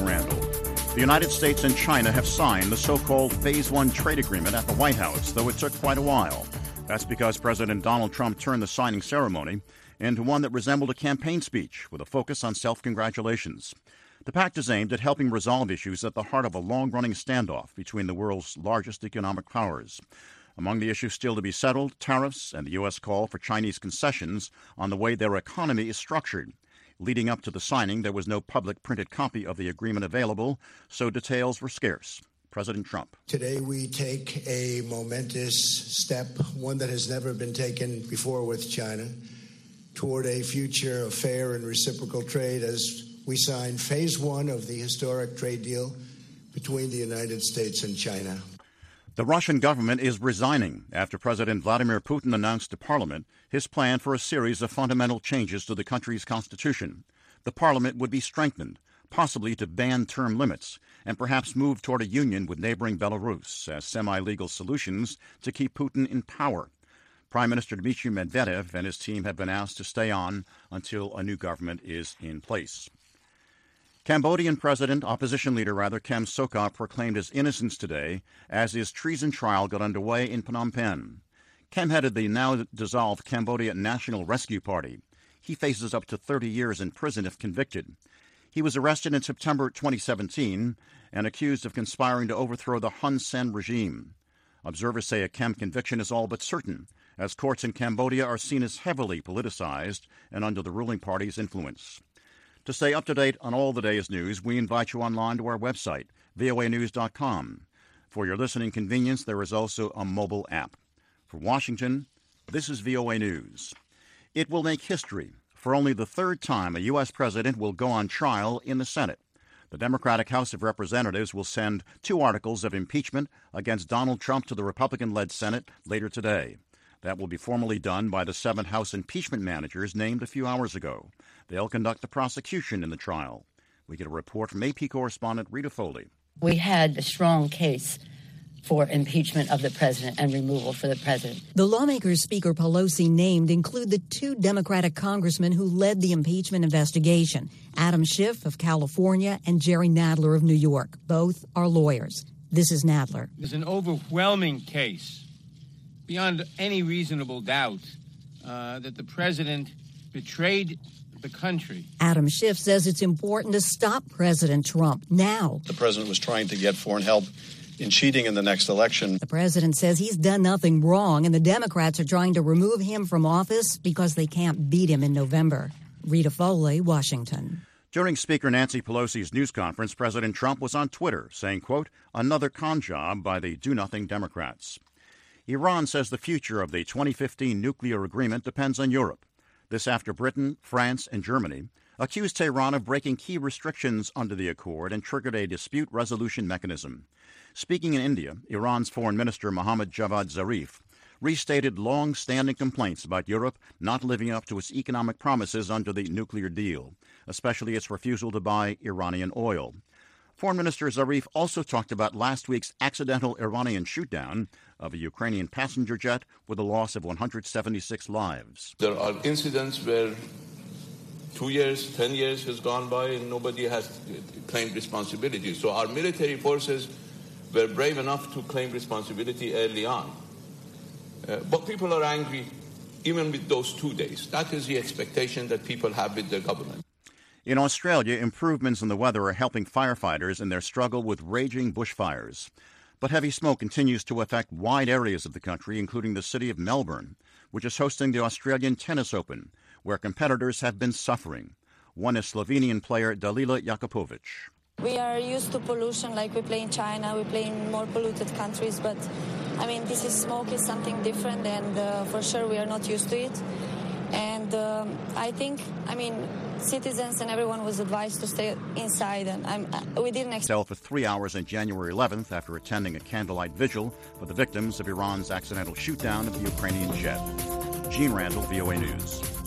Gene Randall. The United States and China have signed the so-called Phase 1 trade agreement at the White House, though it took quite a while. That's because President Donald Trump turned the signing ceremony into one that resembled a campaign speech with a focus on self-congratulations. The pact is aimed at helping resolve issues at the heart of a long-running standoff between the world's largest economic powers. Among the issues still to be settled, tariffs and the U.S. call for Chinese concessions on the way their economy is structured. Leading up to the signing, there was no public printed copy of the agreement available, so details were scarce. President Trump. Today we take a momentous step, one that has never been taken before with China, toward a future of fair and reciprocal trade as we sign Phase 1 of the historic trade deal between the United States and China. The Russian government is resigning after President Vladimir Putin announced to Parliament his plan for a series of fundamental changes to the country's constitution. The Parliament would be strengthened, possibly to ban term limits, and perhaps move toward a union with neighboring Belarus as semi-legal solutions to keep Putin in power. Prime Minister Dmitry Medvedev and his team have been asked to stay on until a new government is in place. Cambodian opposition leader Kem Sokha proclaimed his innocence today as his treason trial got underway in Phnom Penh. Kem headed the now-dissolved Cambodia National Rescue Party. He faces up to 30 years in prison if convicted. He was arrested in September 2017 and accused of conspiring to overthrow the Hun Sen regime. Observers say a Kem conviction is all but certain, as courts in Cambodia are seen as heavily politicized and under the ruling party's influence. To stay up to date on all the day's news, we invite you online to our website, voanews.com. For your listening convenience, there is also a mobile app. For Washington, this is VOA News. It will make history. For only the third time, a U.S. president will go on trial in the Senate. The Democratic House of Representatives will send 2 articles of impeachment against Donald Trump to the Republican-led Senate later today. That will be formally done by the 7 House impeachment managers named a few hours ago. They'll conduct the prosecution in the trial. We get a report from AP correspondent Rita Foley. We had a strong case for impeachment of the president and removal for the president. The lawmakers Speaker Pelosi named include the 2 Democratic congressmen who led the impeachment investigation, Adam Schiff of California and Jerry Nadler of New York. Both are lawyers. This is Nadler. There's an overwhelming case, beyond any reasonable doubt, that the president betrayed the country. Adam Schiff says it's important to stop President Trump now. The president was trying to get foreign help in cheating in the next election. The president says he's done nothing wrong, and the Democrats are trying to remove him from office because they can't beat him in November. Rita Foley, Washington. During Speaker Nancy Pelosi's news conference, President Trump was on Twitter saying, quote, another con job by the do-nothing Democrats. Iran says the future of the 2015 nuclear agreement depends on Europe. This after Britain, France, and Germany accused Tehran of breaking key restrictions under the accord and triggered a dispute resolution mechanism. Speaking in India, Iran's Foreign Minister Mohammad Javad Zarif restated long-standing complaints about Europe not living up to its economic promises under the nuclear deal, especially its refusal to buy Iranian oil. Foreign Minister Zarif also talked about last week's accidental Iranian shoot-down of a Ukrainian passenger jet with a loss of 176 lives. There are incidents where 2 years, 10 years has gone by and nobody has claimed responsibility. So our military forces were brave enough to claim responsibility early on. But people are angry even with those 2 days. That is the expectation that people have with their government. In Australia, improvements in the weather are helping firefighters in their struggle with raging bushfires. But heavy smoke continues to affect wide areas of the country, including the city of Melbourne, which is hosting the Australian Tennis Open, where competitors have been suffering. One is Slovenian player Dalila Jakupovic. We are used to pollution like we play in China, we play in more polluted countries, but smoke is something different, and for sure we are not used to it. And I think, citizens and everyone was advised to stay inside, and we didn't expect for 3 hours on January 11th after attending a candlelight vigil for the victims of Iran's accidental shoot-down of the Ukrainian jet. Gene Randall, VOA News.